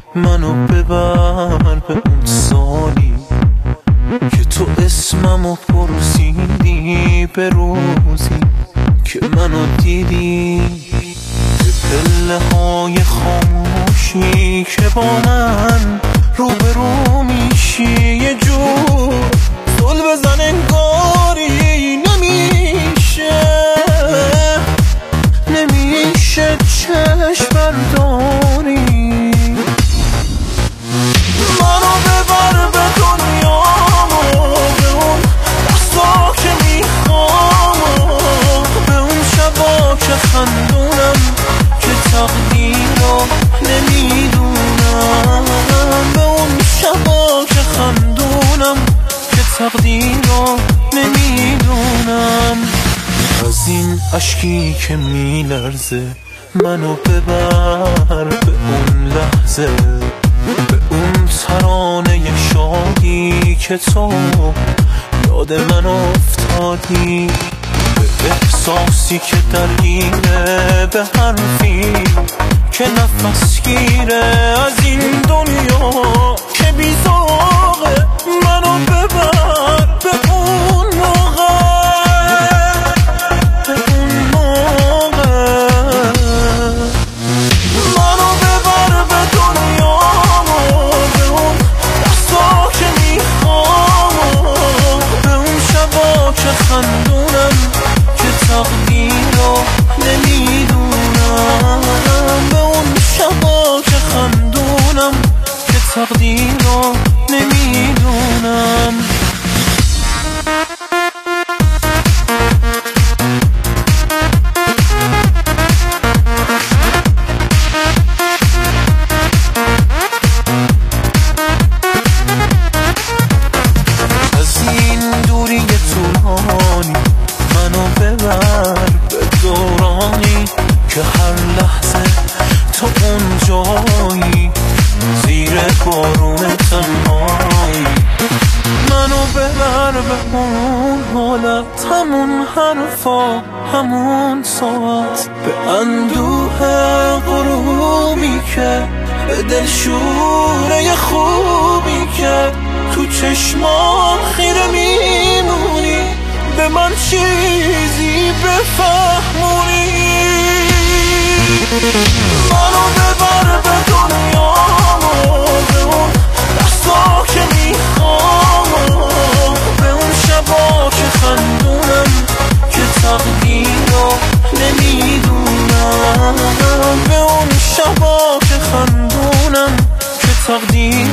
منو ببر به اون سالی که تو اسممو پرسیدی، به روزی که منو دیدی، به پله های خاموشی که با من روبرو میشی. یه جور زل بزن انگاری نمیشه چشم برداری. منو ببر به دنیامو، به اون لحظا که میخوام، به اون شبا که خندونم که تقدیرو نمیدونم، به اون شبا که خندونم که تقدیرو نمیدونم. از این عشقی که میلرزه منو ببر به اون لحظه، به اون ترانه شادی که تو یاد من افتادی، به احساسی که درگیره، به حرفی که نفس گیره از این دنیا که بیزاغه. منو ببر به اون موقع، منو ببر به دنیامو، به اون لحظا که میخوام، به اون شبا که خندونم که تقدیرو نمیدونم، به اون شبا که خندونم که تقدیرو نمیدونم. منو ببر به دورانی که هر لحظه تو اون جایی، زیر بارون تنهایی. منو ببر به اون حالت، همون حرفا، همون ساعت، به اندوه غروبی که به دل شوره خوبی که تو چشمان خیره میمونی، به من چیزی بفهمونی. منو ببر به دنیامو، به اون لحظا که میخوام، به اون شبا که خندونم که تقدیرو نمیدونم، به اون شبا که خندونم که تقدیر